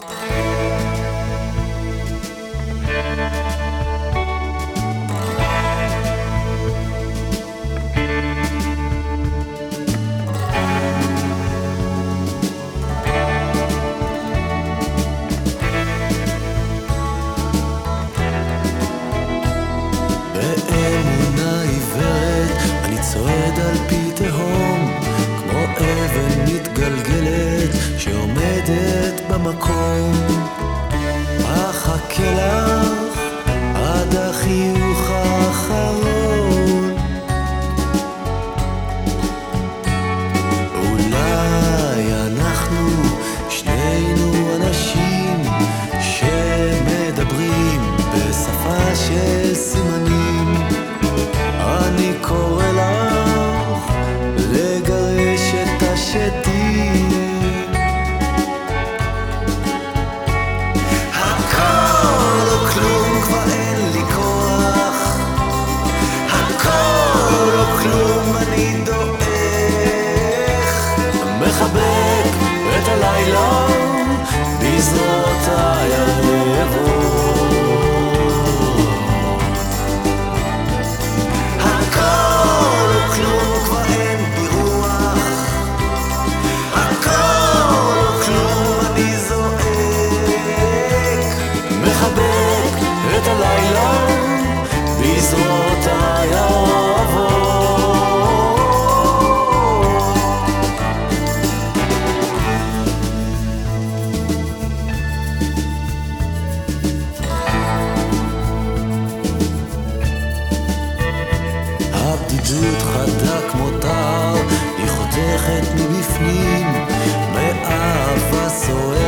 באמונה עיוורת אני צועד על פי תהום, כמו אבן מתגלגלת שעומדת במקום. אחכה לך עד החיוך האחרון, אולי אנחנו שנינו אנשים שמדברים בשפה של סימנים. אני קורא לך לגרש את השדים. הכל או כלום, כבר אין לי כוח. הכל או כלום, אני דועך. מחבק את הלילה בזרועותיי הערבות. את הלילה בזרועותיי האהובות. הבדידות חדה כמו טל, היא חותכת מבפנים, מאהבה סוערת